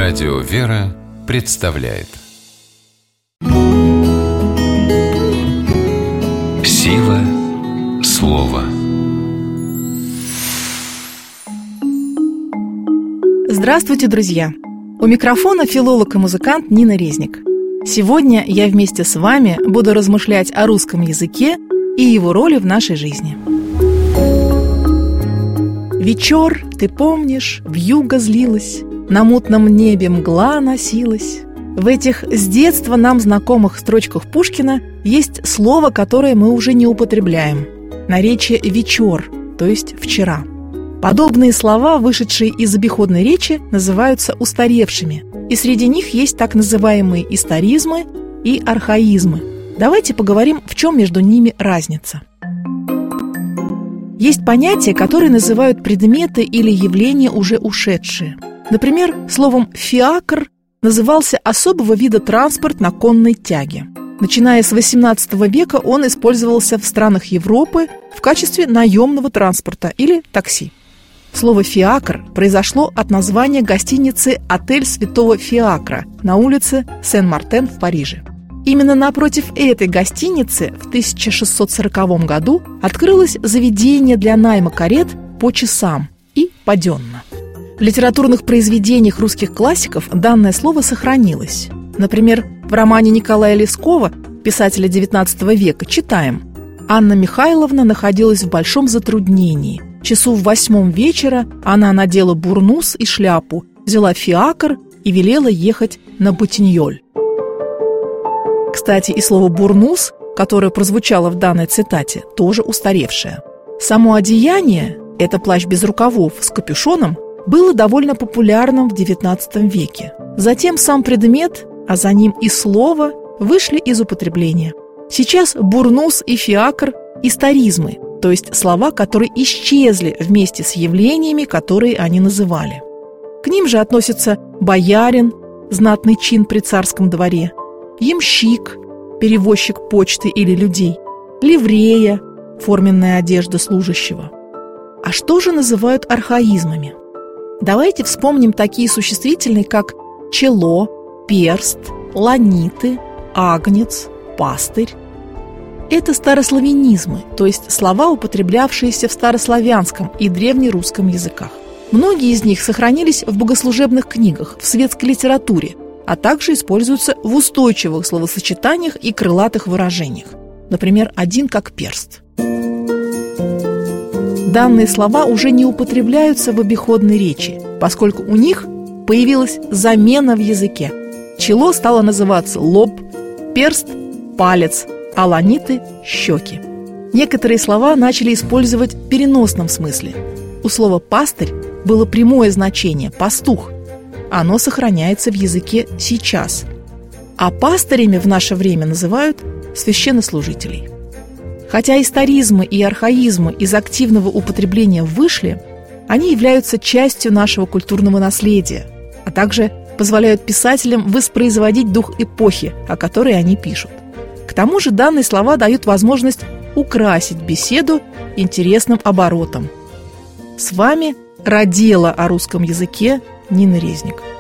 Радио «Вера» представляет Сила слова. Здравствуйте, друзья! У микрофона филолог и музыкант Нина Резник. Сегодня я вместе с вами буду размышлять о русском языке и его роли в нашей жизни. Вечер, ты помнишь, вьюга злилась, на мутном небе мгла носилась. В этих с детства нам знакомых строчках Пушкина есть слово, которое мы уже не употребляем. Наречие «вечер», то есть «вчера». Подобные слова, вышедшие из обиходной речи, называются устаревшими, и среди них есть так называемые историзмы и архаизмы. Давайте поговорим, в чем между ними разница. Есть понятия, которые называют предметы или явления, уже ушедшие. Например, словом «фиакр» назывался особого вида транспорт на конной тяге. Начиная с XVIII века он использовался в странах Европы в качестве наемного транспорта или такси. Слово «фиакр» произошло от названия гостиницы «Отель Святого Фиакра» на улице Сен-Мартен в Париже. Именно напротив этой гостиницы в 1640 году открылось заведение для найма карет по часам и паденно. В литературных произведениях русских классиков данное слово сохранилось. Например, в романе Николая Лескова, писателя XIX века, читаем: «Анна Михайловна находилась в большом затруднении. Часу в 8 вечера она надела бурнус и шляпу, взяла фиакр и велела ехать на Ботиньоль». Кстати, и слово «бурнус», которое прозвучало в данной цитате, тоже устаревшее. Само одеяние, это плащ без рукавов с капюшоном, было довольно популярным в XIX веке. Затем сам предмет, а за ним и слово, вышли из употребления. Сейчас бурнус и фиакр – историзмы, то есть слова, которые исчезли вместе с явлениями, которые они называли. К ним же относятся боярин, знатный чин при царском дворе, ямщик, перевозчик почты или людей, ливрея, форменная одежда служащего. А что же называют архаизмами? Давайте вспомним такие существительные, как чело, перст, ланиты, агнец, пастырь. Это старославянизмы, то есть слова, употреблявшиеся в старославянском и древнерусском языках. Многие из них сохранились в богослужебных книгах, в светской литературе, а также используются в устойчивых словосочетаниях и крылатых выражениях. Например, один как перст. Данные слова уже не употребляются в обиходной речи, поскольку у них появилась замена в языке. Чело стало называться лоб, перст – палец, а ланиты – щеки. Некоторые слова начали использовать в переносном смысле. У слова «пастырь» было прямое значение – пастух. Оно сохраняется в языке сейчас. А пастырями в наше время называют священнослужителей. Хотя историзмы и архаизмы из активного употребления вышли, они являются частью нашего культурного наследия, а также позволяют писателям воспроизводить дух эпохи, о которой они пишут. К тому же данные слова дают возможность украсить беседу интересным оборотом. С вами радела о русском языке Нина Резник.